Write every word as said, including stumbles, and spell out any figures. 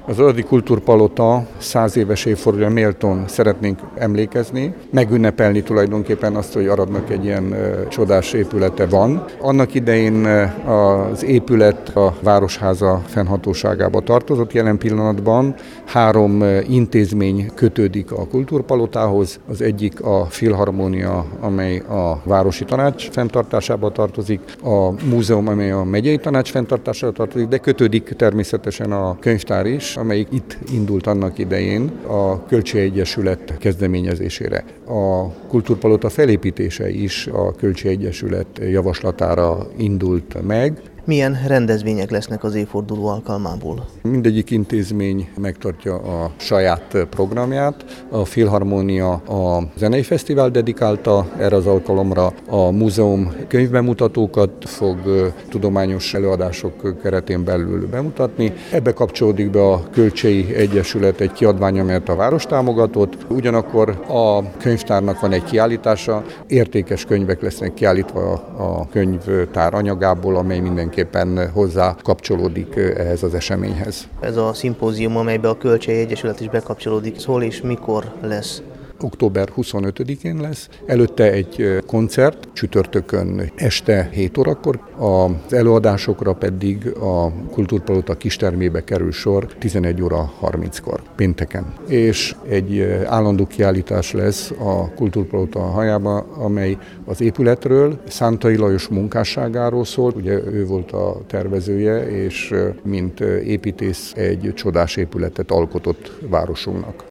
Az Aradi Kultúrpalota száz éves évfordulóra méltón szeretnénk emlékezni, megünnepelni tulajdonképpen azt, hogy Aradnak egy ilyen uh, csodás épülete van. Annak idején uh, az épület a Városháza fennhatóságába tartozott, jelen pillanatban három uh, intézmény kötődik a Kultúrpalotához. Az egyik a Filharmónia, amely a Városi Tanács fenntartásába tartozik, a múzeum, amely a Megyei Tanács fenntartásába tartozik, de kötődik természetesen a könyvtár is, amelyik itt indult annak idején a Kölcsei Egyesület kezdeményezésére. A Kultúrpalota felépítése is a Kölcsei Egyesület javaslatára indult meg. Milyen rendezvények lesznek az évforduló alkalmából? Mindegyik intézmény megtartja a saját programját. A Filharmónia a zenei fesztivál dedikálta erre az alkalomra, a múzeum könyvbemutatókat fog tudományos előadások keretén belül bemutatni. Ebbe kapcsolódik be a Kölcsei Egyesület egy kiadványa, mert a város támogatott. Ugyanakkor a könyvtárnak van egy kiállítása, értékes könyvek lesznek kiállítva a könyvtár anyagából, amely mindenki éppen hozzá kapcsolódik ehhez az eseményhez. Ez a szimpózium, amelybe a Kölcsei Egyesület is bekapcsolódik, szól és mikor lesz? október huszonötödikén lesz. Előtte egy koncert, csütörtökön este hét órakor, az előadásokra pedig a Kultúrpalota kistermébe kerül sor tizenegy óra harminckor, pénteken. És egy állandó kiállítás lesz a Kultúrpalota hajában, amely az épületről, Szántai Lajos munkásságáról szól, ugye ő volt a tervezője, és mint építész egy csodás épületet alkotott városunknak.